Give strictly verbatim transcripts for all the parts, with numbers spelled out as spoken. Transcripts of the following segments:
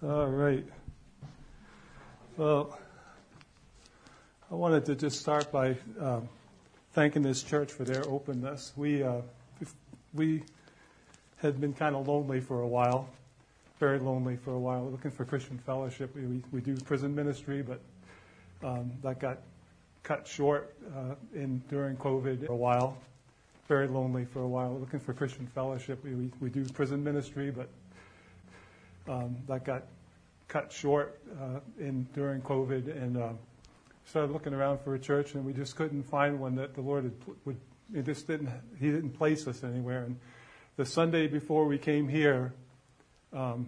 All right. Well, I wanted to just start by um, thanking this church for their openness. We uh, we had been kind of lonely for a while, very lonely for a while, looking for Christian fellowship. We we, we do prison ministry, but um, that got cut short uh, in during COVID for a while. Very lonely for a while, looking for Christian fellowship. We we, we do prison ministry, but um, that got cut short uh, in during COVID, and uh, started looking around for a church, and we just couldn't find one that the Lord had would. It just didn't. He didn't place us anywhere. And the Sunday before we came here, um,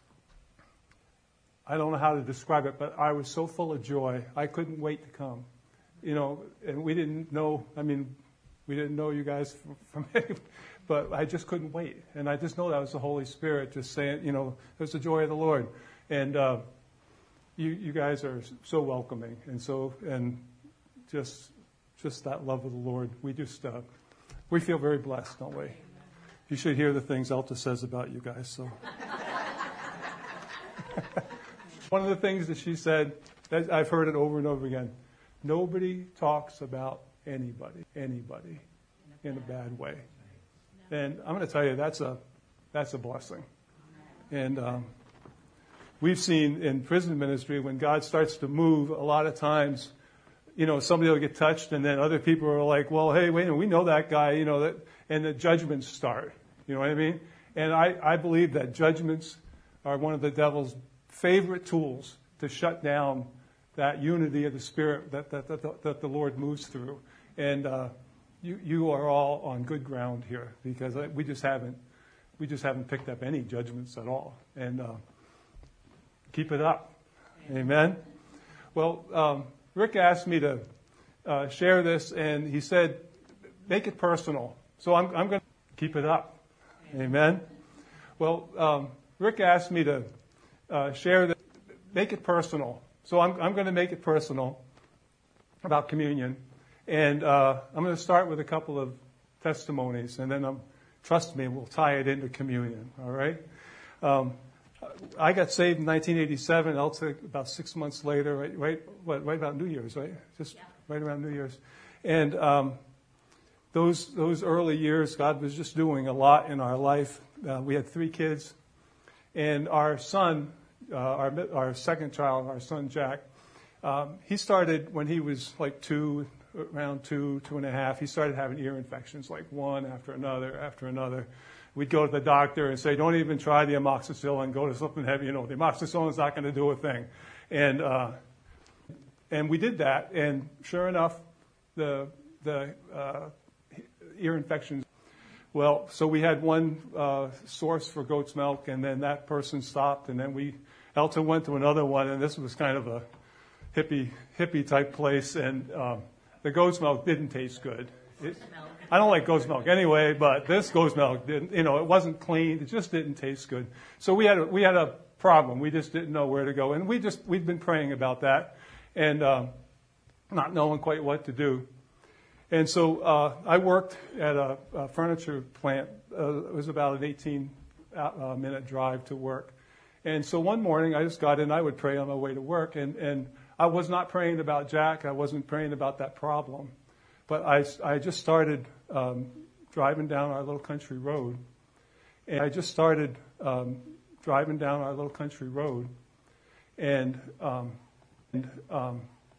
I don't know how to describe it, but I was so full of joy. I couldn't wait to come. You know, and we didn't know. I mean, we didn't know you guys from, from any, but I just couldn't wait. And I just know that was the Holy Spirit just saying, you know, there's the joy of the Lord. And uh, you you guys are so welcoming, and so and just just that love of the Lord. We just uh, we feel very blessed, don't we? You should hear the things Elta says about you guys. So one of the things that she said, that I've heard it over and over again. Nobody talks about anybody, anybody, in a bad way. And I'm going to tell you, that's a that's a blessing. And um, we've seen in prison ministry, when God starts to move, a lot of times, you know, somebody will get touched, and then other people are like, well, hey, wait a minute, we know that guy, you know, that, and the judgments start. You know what I mean? And I, I believe that judgments are one of the devil's favorite tools to shut down that unity of the Spirit that, that, that, that the Lord moves through. And uh, you, you are all on good ground here, because we just haven't, we just haven't picked up any judgments at all. And uh, keep it up. Amen. Well, um, Rick asked me to uh, share this, and he said, make it personal. So I'm, I'm going to keep it up. Amen. Well, um, Rick asked me to uh, share this, make it personal. So I'm, I'm going to make it personal about communion. And uh, I'm going to start with a couple of testimonies, and then, um, trust me, we'll tie it into communion. All right? Um, I got saved in nineteen eighty-seven. Elsa about six months later, right, right, what, right about New Year's, right? Just yeah. right around New Year's. And um, those those early years, God was just doing a lot in our life. Uh, we had three kids, and our son, uh, our our second child, our son Jack, um, he started when he was like two, around two, two and a half. He started having ear infections, like one after another after another. We'd go to the doctor and say, don't even try the amoxicillin, go to something heavy. You know, the amoxicillin's not going to do a thing. And uh, and we did that, and sure enough, the the uh, ear infections. Well, so we had one uh, source for goat's milk, and then that person stopped, and then we, Elton went to another one, and this was kind of a hippie hippie type place, and um, the goat's milk didn't taste good. It, I don't like goat's milk anyway, but this goat's milk didn't, you know, it wasn't clean. It just didn't taste good. So we had a, we had a problem. We just didn't know where to go. And we just, we'd been praying about that and um, not knowing quite what to do. And so uh, I worked at a, a furniture plant. Uh, it was about an eighteen minute drive to work. And so one morning I just got in. I would pray on my way to work. And, and I was not praying about Jack. I wasn't praying about that problem. But I, I just started um, driving down our little country road. And I just started um, driving down our little country road. And, um, and um,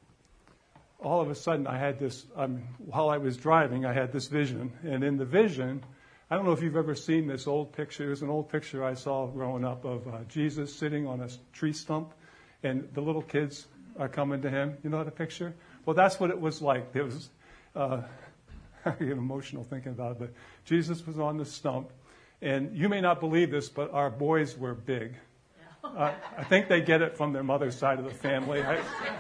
all of a sudden I had this, um, while I was driving, I had this vision. And in the vision, I don't know if you've ever seen this old picture. It was an old picture I saw growing up of uh, Jesus sitting on a tree stump. And the little kids are coming to him. You know the picture? Well, that's what it was like. It was... Uh, I get emotional thinking about it, but Jesus was on the stump, and you may not believe this, but our boys were big. Uh, I think they get it from their mother's side of the family. I,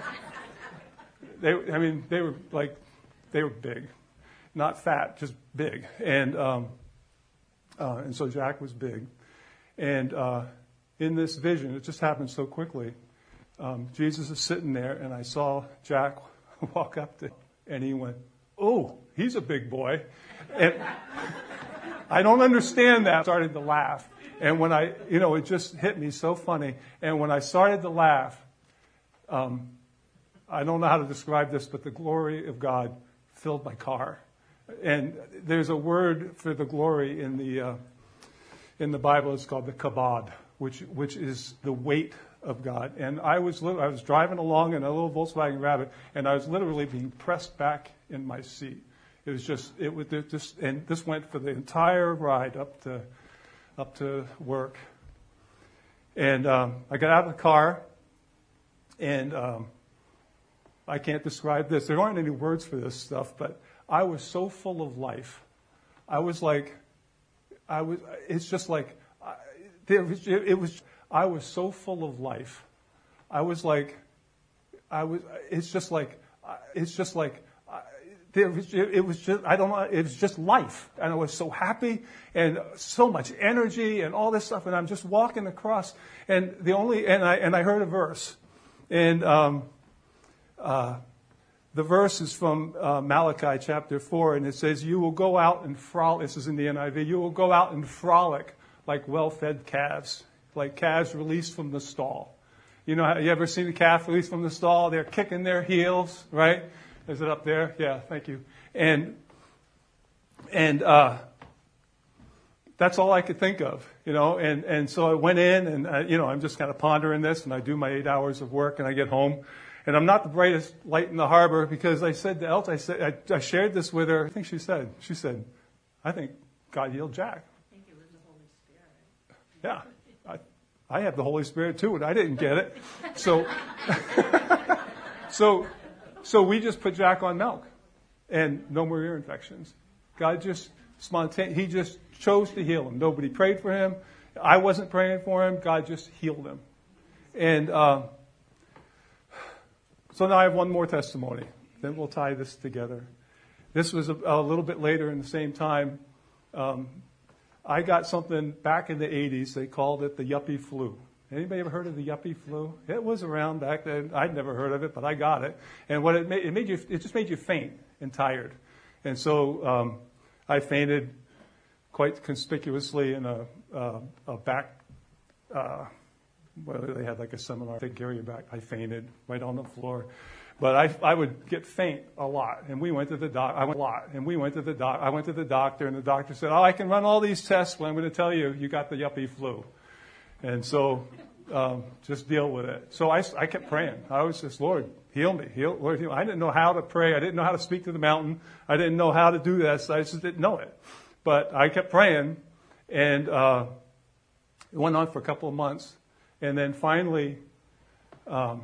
they, I mean, they were like, they were big, not fat, just big, and um, uh, and so Jack was big, and uh, in this vision, it just happened so quickly. Um, Jesus is sitting there, and I saw Jack walk up to him, and he went, oh, he's a big boy. And I don't understand that. I started to laugh. And when I, you know, it just hit me so funny. And when I started to laugh, um, I don't know how to describe this, but the glory of God filled my car. And there's a word for the glory in the uh, in the Bible. It's called the kabod, which which is the weight of God. And I was li- I was driving along in a little Volkswagen Rabbit, and I was literally being pressed back in my seat. It was just it was it just and this went for the entire ride up to up to work. And um, I got out of the car, and um, I can't describe this. There aren't any words for this stuff, but I was so full of life. I was like, I was. It's just like, I, there was, it, it was. I was so full of life. I was like, I was. It's just like, it's just like, there was, it was just. I don't know. It was just life, and I was so happy and so much energy and all this stuff. And I'm just walking across, and the only and I and I heard a verse, and um, uh. The verse is from uh, Malachi chapter four, and it says, you will go out and frolic. This is in the N I V. You will go out and frolic like well-fed calves, like calves released from the stall. You know, how, you ever seen a calf released from the stall? They're kicking their heels, right? Is it up there? Yeah, thank you. And and uh, that's all I could think of, you know. And, and so I went in, and, uh, you know, I'm just kind of pondering this, and I do my eight hours of work, and I get home. And I'm not the brightest light in the harbor, because I said to Else, I said, I, I shared this with her. I think she said, she said, I think God healed Jack. I think it was the Holy Spirit. Yeah, I, I have the Holy Spirit too, and I didn't get it. So, so, so we just put Jack on milk, and no more ear infections. God just spontaneous. He just chose to heal him. Nobody prayed for him. I wasn't praying for him. God just healed him, and. Uh, So now I have one more testimony. Then we'll tie this together. This was a, a little bit later in the same time. Um, I got something back in the eighties. They called it the yuppie flu. Anybody ever heard of the yuppie flu? It was around back then. I'd never heard of it, but I got it. And what it made, it made you, it just made you faint and tired. And so um, I fainted quite conspicuously in a, uh, a back. Uh, Well, they had like a seminar, take care of your back. I fainted right on the floor. But I, I would get faint a lot. And we went to the doc, I went a lot. And we went to the doc, I went to the doctor, and the doctor said, oh, I can run all these tests, but I'm going to tell you, you got the yuppie flu. And so, um, just deal with it. So I, I kept praying. I was just, Lord, heal me, heal, Lord, heal me. I didn't know how to pray. I didn't know how to speak to the mountain. I didn't know how to do this. I just didn't know it. But I kept praying, and, uh, it went on for a couple of months. And then finally, um,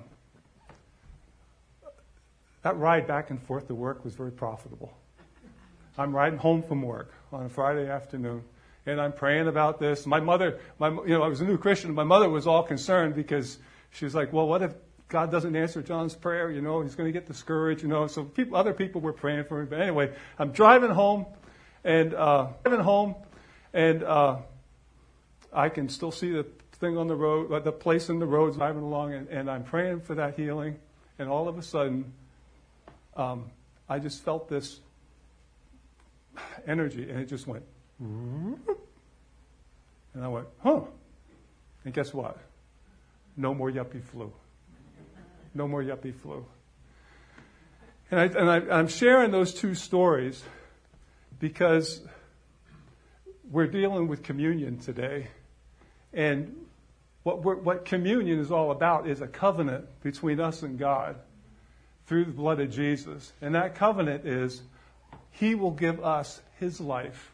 that ride back and forth to work was very profitable. I'm riding home from work on a Friday afternoon, and I'm praying about this. My mother, my, you know, I was a new Christian. My mother was all concerned, because she was like, well, what if God doesn't answer John's prayer? You know, he's going to get discouraged, you know. So people, other people were praying for me. But anyway, I'm driving home, and uh, driving home, and uh, I can still see the thing on the road, the place in the road, driving along, and, and I'm praying for that healing, and all of a sudden, um, I just felt this energy, and it just went, and I went, huh, and guess what? No more yuppie flu. No more yuppie flu. And, I, and I, I'm sharing those two stories because we're dealing with communion today, and What, we're, what communion is all about is a covenant between us and God through the blood of Jesus. And that covenant is He will give us His life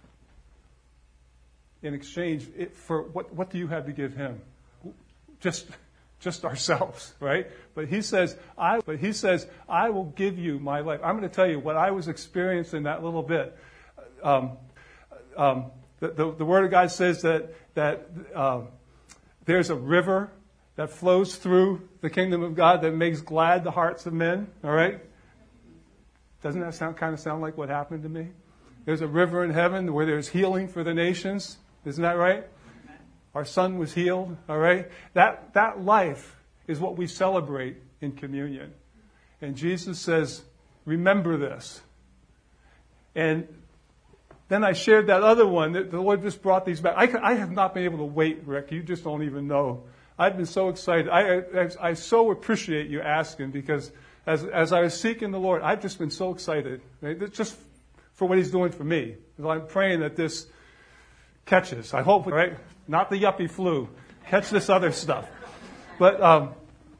in exchange for what, what do you have to give Him? Just, just ourselves, right? But He says, I, but He says, I will give you my life. I'm going to tell you what I was experiencing that little bit. Um, um, the, the, the Word of God says that, that, um, there's a river that flows through the kingdom of God that makes glad the hearts of men. All right? Doesn't that sound kind of sound like what happened to me? There's a river in heaven where there's healing for the nations. Isn't that right? Our son was healed. All right? That that life is what we celebrate in communion. And Jesus says, remember this. And then I shared that other one. That the Lord just brought these back. I, I have not been able to wait, Rick. You just don't even know. I've been so excited. I, I, I so appreciate you asking, because as, as I was seeking the Lord, I've just been so excited. Right? Just for what He's doing for me. I'm praying that this catches. I hope, right? Not the yuppie flu. Catch this other stuff. But, um,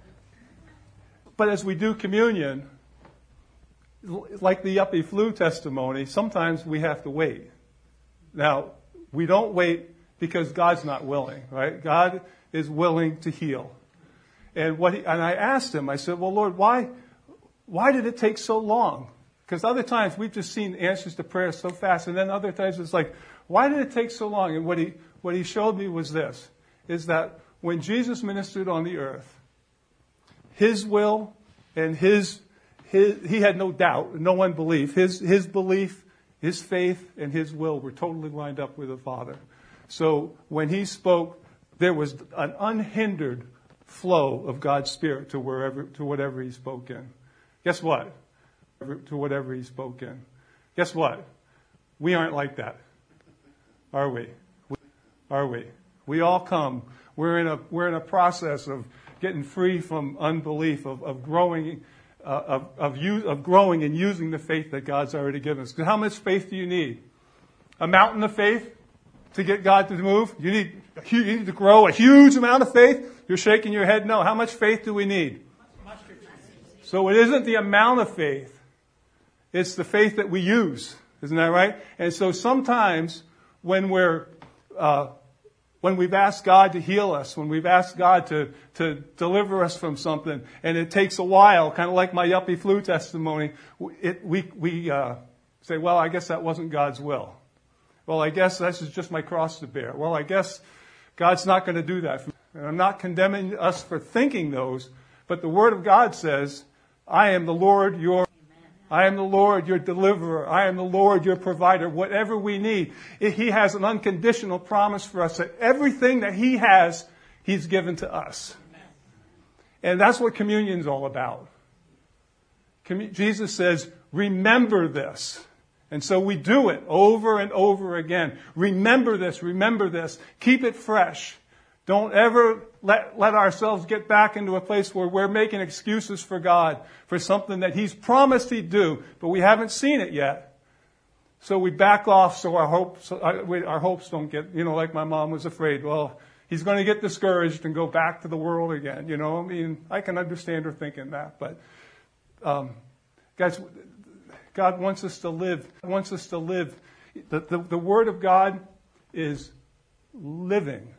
but as we do communion, like the yuppie flu testimony, sometimes we have to wait. Now, we don't wait because God's not willing, right? God is willing to heal. And what he, and I asked him, I said, well, Lord, why, why did it take so long? Because other times we've just seen answers to prayer so fast, and then other times it's like, why did it take so long? And what he, what he showed me was this, is that when Jesus ministered on the earth, His will and His His, he had no doubt, no unbelief. His, his belief, his faith, and his will were totally lined up with the Father. So when he spoke, there was an unhindered flow of God's Spirit to wherever, to whatever he spoke in. Guess what? To whatever he spoke in. Guess what? We aren't like that, are we? Are we? We all come. We're in a we're in a process of getting free from unbelief, of, of growing. Uh, of of, use, of growing and using the faith that God's already given us. How much faith do you need? A mountain of faith to get God to move? You need, you need to grow a huge amount of faith? You're shaking your head no. How much faith do we need? So it isn't the amount of faith. It's the faith that we use. Isn't that right? And so sometimes when we're uh, when we've asked God to heal us, when we've asked God to, to deliver us from something, and it takes a while, kind of like my yuppie flu testimony, it, we, we uh, say, well, I guess that wasn't God's will. Well, I guess this is just my cross to bear. Well, I guess God's not going to do that for me. And I'm not condemning us for thinking those, but the Word of God says, I am the Lord your I am the Lord, your deliverer. I am the Lord, your provider. Whatever we need. He has an unconditional promise for us that everything that He has, He's given to us. And that's what communion's all about. Jesus says, remember this. And so we do it over and over again. Remember this, remember this. Keep it fresh. Don't ever let, let ourselves get back into a place where we're making excuses for God for something that He's promised He'd do, but we haven't seen it yet. So we back off so our hopes, our hopes don't get, you know, like my mom was afraid, well, he's going to get discouraged and go back to the world again. You know, I mean, I can understand her thinking that, but um, guys, God wants us to live, wants us to live. The, the, the Word of God is living.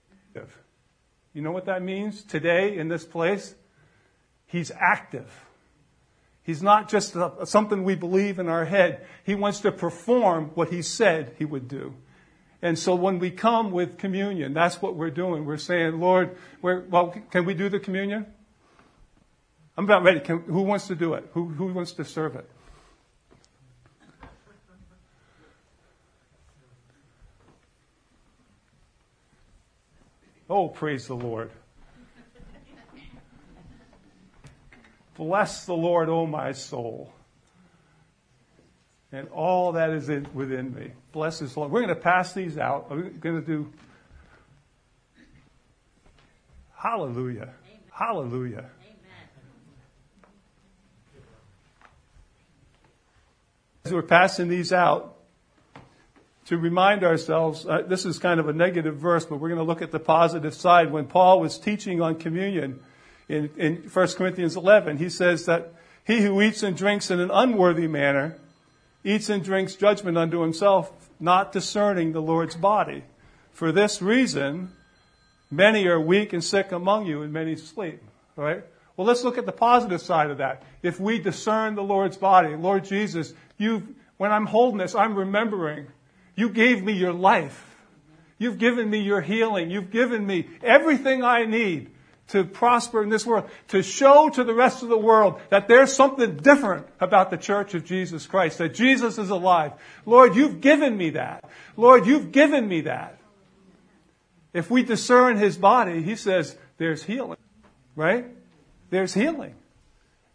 You know what that means today in this place? He's active. He's not just a, something we believe in our head. He wants to perform what He said He would do. And so when we come with communion, that's what we're doing. We're saying, Lord, we're, well, can we do the communion? I'm about ready. Can, who wants to do it? Who, who wants to serve it? Oh, praise the Lord. Bless the Lord, O my soul, and all that is in, within me. Bless His Lord. We're going to pass these out. We're going to do hallelujah. Amen. Hallelujah. Amen. As we're passing these out, to remind ourselves, uh, this is kind of a negative verse, but we're going to look at the positive side. When Paul was teaching on communion in, in First Corinthians eleven, he says that he who eats and drinks in an unworthy manner eats and drinks judgment unto himself, not discerning the Lord's body. For this reason, many are weak and sick among you, and many sleep. All right? Well, let's look at the positive side of that. If we discern the Lord's body, Lord Jesus, you, when I'm holding this, I'm remembering. You gave me your life. You've given me your healing. You've given me everything I need to prosper in this world, to show to the rest of the world that there's something different about the Church of Jesus Christ, that Jesus is alive. Lord, you've given me that. Lord, you've given me that. If we discern His body, He says there's healing, right? There's healing.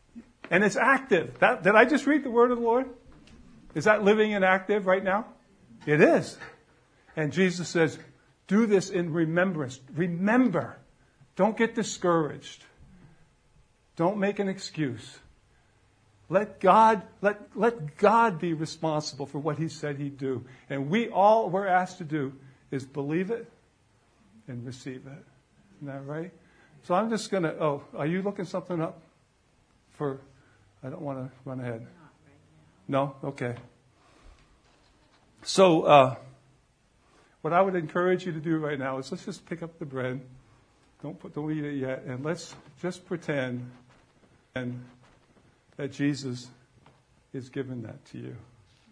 And it's active. That, did I just read the word of the Lord? Is that living and active right now? It is. And Jesus says, do this in remembrance. Remember. Don't get discouraged. Don't make an excuse. Let God, let, let God be responsible for what he said he'd do. And we all we're asked to do is believe it and receive it. Isn't that right? So I'm just going to, oh, are you looking something up for, I don't want to run ahead. Not right now. No? Okay. So, uh, what I would encourage you to do right now is let's just pick up the bread. Don't put, don't eat it yet. And let's just pretend and that Jesus is giving that to you.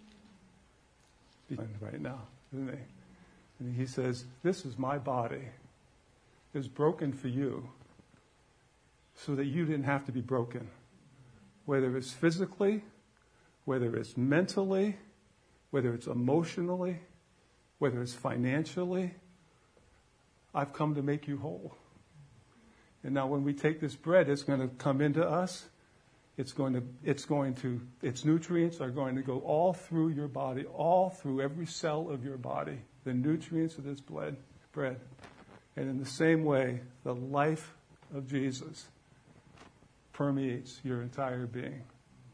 Right now, isn't he? And he says, this is my body. It's broken for you so that you didn't have to be broken. Whether it's physically, whether it's mentally, whether it's emotionally, whether it's financially, I've come to make you whole. And now when we take this bread, it's going to come into us. It's going to, it's going to, its nutrients are going to go all through your body, all through every cell of your body. The nutrients of this blood, bread. And in the same way, the life of Jesus permeates your entire being.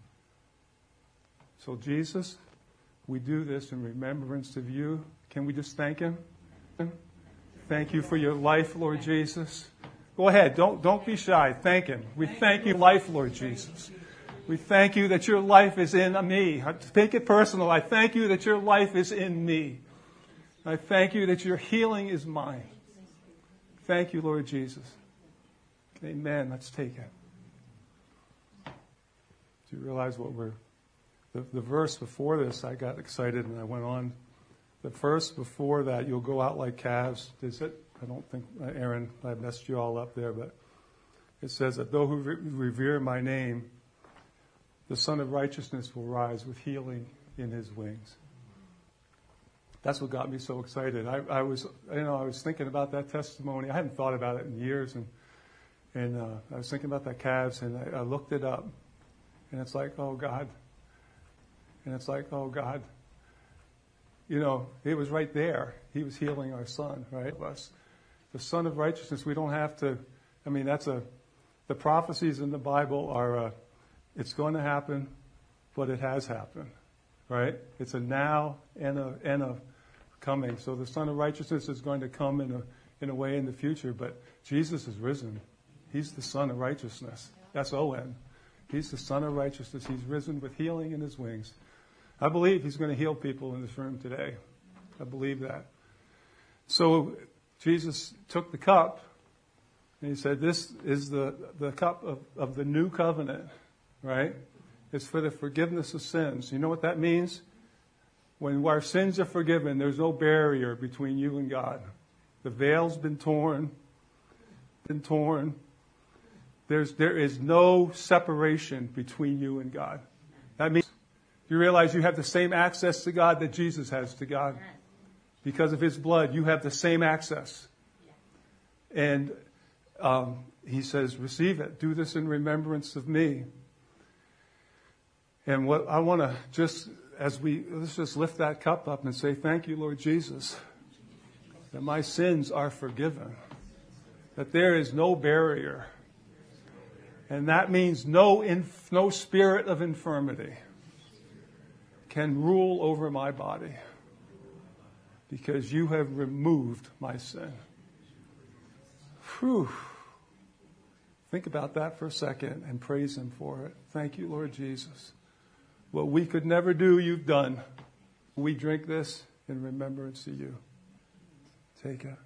So Jesus, we do this in remembrance of you. Can we just thank him? Thank you for your life, Lord Jesus. Go ahead. Don't, don't be shy. Thank him. We thank you, life, Lord Jesus. We thank you that your life is in me. Take it personal. I thank you that your life is in me. I thank you that your healing is mine. Thank you, Lord Jesus. Amen. Let's take it. Do you realize what we're... The, the verse before this, I got excited and I went on. The verse before that, you'll go out like calves. Is it? I don't think, uh, Aaron, I messed you all up there, but it says that those who re- revere my name, the Son of Righteousness will rise with healing in his wings. That's what got me so excited. I, I was, you know, I was thinking about that testimony. I hadn't thought about it in years, and and uh, I was thinking about that calves, and I, I looked it up, and it's like, oh God, and it's like, oh God, you know, it was right there. He was healing our son, right? Us, the Son of Righteousness. We don't have to. I mean, that's a. The prophecies in the Bible are. Uh, it's going to happen, but it has happened. Right? It's a now and a and a coming. So the Son of Righteousness is going to come in a in a way in the future, but Jesus is risen. He's the Son of Righteousness. S O N. He's the Son of Righteousness. He's risen with healing in his wings. I believe he's going to heal people in this room today. I believe that. So Jesus took the cup and he said, this is the, the cup of, of the new covenant, right? It's for the forgiveness of sins. You know what that means? When our sins are forgiven, there's no barrier between you and God. The veil's been torn, been torn. There's, there is no separation between you and God. That means you realize you have the same access to God that Jesus has to God. Because of his blood, you have the same access. And um, he says, receive it. Do this in remembrance of me. And what I want to just, as we, let's just lift that cup up and say, thank you, Lord Jesus, that my sins are forgiven. That there is no barrier. And that means no, inf- no spirit of infirmity can rule over my body. Because you have removed my sin. Whew. Think about that for a second and praise him for it. Thank you, Lord Jesus. What we could never do, you've done. We drink this in remembrance of you. Take it.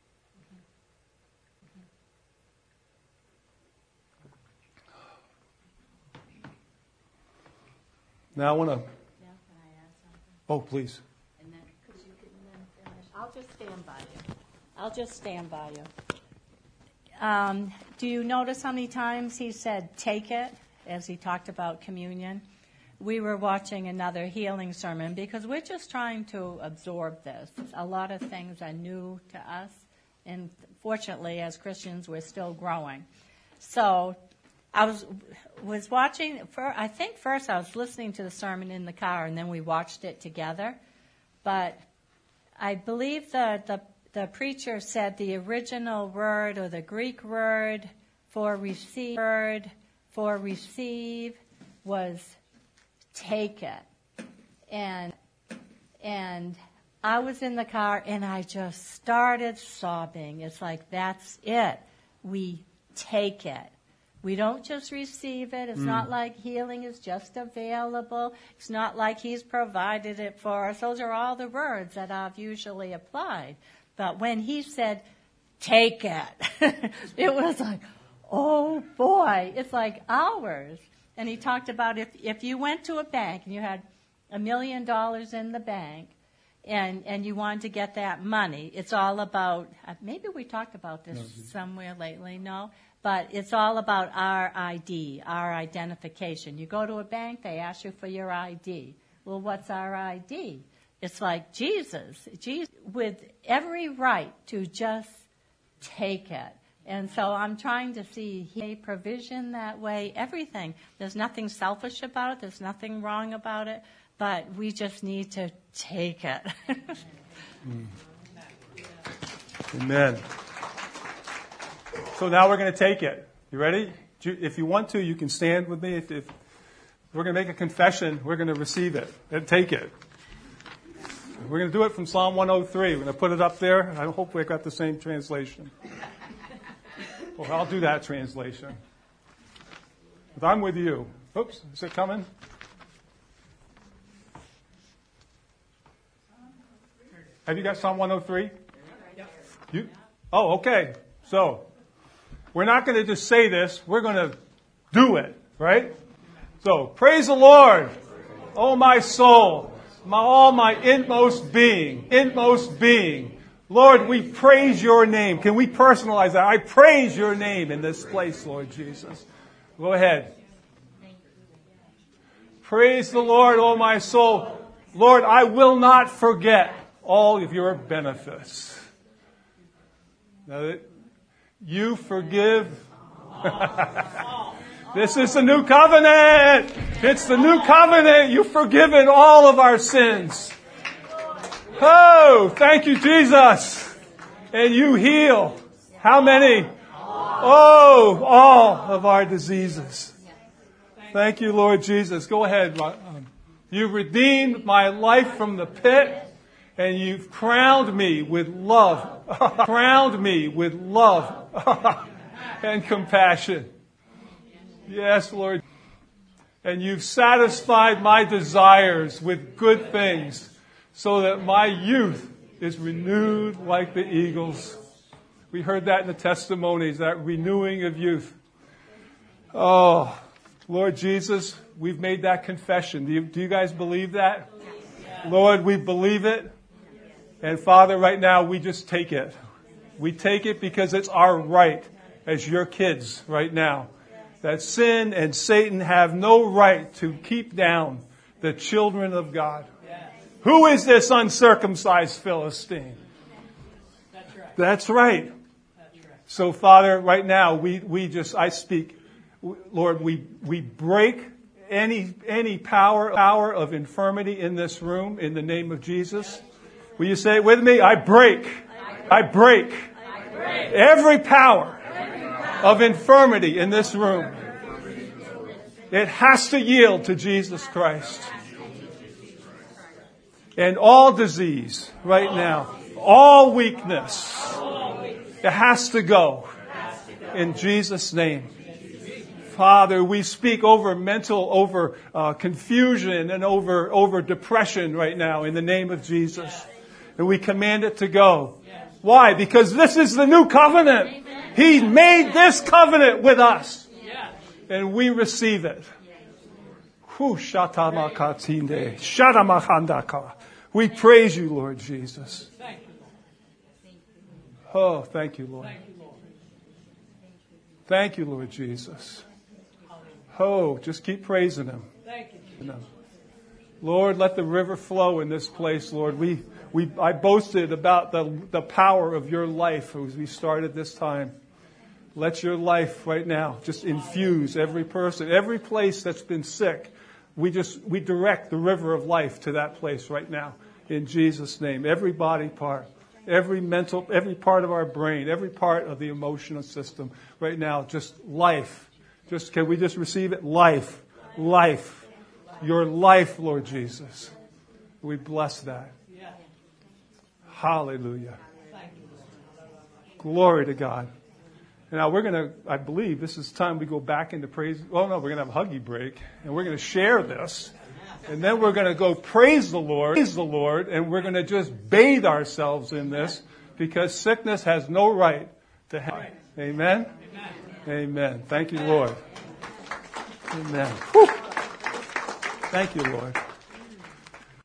Now I want to... Now, can I add something? Oh, please. And then, because you can then finish. I'll just stand by you. I'll just stand by you. Um, do you notice how many times he said, take it, as he talked about communion? We were watching another healing sermon because we're just trying to absorb this. A lot of things are new to us. And fortunately, as Christians, we're still growing. So I was was watching, for, I think first I was listening to the sermon in the car, and then we watched it together. but I believe the, the, the preacher said the original word or the Greek word for receive, word for receive was take it. And, and I was in the car and I just started sobbing. It's like, that's it. We take it. We don't just receive it. It's mm. not like healing is just available. It's not like he's provided it for us. Those are all the words that I've usually applied. But when he said, take it, it was like, oh boy, it's like ours. And he talked about if, if you went to a bank and you had a million dollars in the bank and, and you wanted to get that money, it's all about, maybe we talked about this no, somewhere lately, no? But it's all about our I D, our identification. You go to a bank, they ask you for your I D. Well, what's our I D? It's like Jesus, Jesus with every right to just take it. And so I'm trying to see a provision that way, everything. There's nothing selfish about it. There's nothing wrong about it. But we just need to take it. mm. Amen. So now we're going to take it. You ready? If you want to, you can stand with me. If, if we're going to make a confession, we're going to receive it and take it. We're going to do it from Psalm one oh three. We're going to put it up there. I hope we got the same translation. Well, I'll do that translation. But I'm with you. Oops, is it coming? Have you got Psalm one oh three? You? Oh, okay. So, we're not going to just say this. We're going to do it, right? So, praise the Lord, oh my soul, my, all my inmost being, inmost being. Lord, we praise your name. Can we personalize that? I praise your name in this place, Lord Jesus. Go ahead. Praise the Lord, oh my soul. Lord, I will not forget all of your benefits. Now, you forgive. This is the new covenant. It's the new covenant. You've forgiven all of our sins. Oh, thank you, Jesus. And you heal. How many? Oh, all of our diseases. Thank you, Lord Jesus. Go ahead. You've redeemed my life from the pit. And you've crowned me with love. Crowned me with love and compassion. Yes, Lord. And you've satisfied my desires with good things so that my youth is renewed like the eagles. We heard that in the testimonies, that renewing of youth. Oh, Lord Jesus, we've made that confession. Do you, do you guys believe that? Lord, we believe it. And Father, right now, we just take it. We take it because it's our right as your kids right now. That sin and Satan have no right to keep down the children of God. Who is this uncircumcised Philistine? That's right. That's right. So, Father, right now, we, we just, I speak, Lord, we, we break any, any power, power of infirmity in this room in the name of Jesus. Will you say it with me? I break. I break. I break. Every power of infirmity in this room. It has to yield to Jesus Christ. And all disease right now, all weakness, it has to go in Jesus' name. Father, we speak over mental, over uh, confusion and over, over depression right now in the name of Jesus. And we command it to go. Why? Because this is the new covenant. He made this covenant with us. And we receive it. We praise you, Lord Jesus. Oh, thank you, Lord. Thank you, Lord Jesus. Oh, just keep praising him. Lord, let the river flow in this place, Lord. We We, I boasted about the, the power of your life as we started this time. Let your life right now just infuse every person, every place that's been sick. We just, we direct the river of life to that place right now. In Jesus' name. Every body part, every mental, every part of our brain, every part of the emotional system right now, just life. Just, can we just receive it? Life. Life. Your life, Lord Jesus. We bless that. Hallelujah. Glory to God. Now we're going to, I believe this is time we go back into praise. Oh no, we're going to have a huggy break and we're going to share this. And then we're going to go praise the Lord, praise the Lord, and we're going to just bathe ourselves in this because sickness has no right to have. Amen? Amen. Amen. Thank you, Lord. Amen. Whew. Thank you, Lord.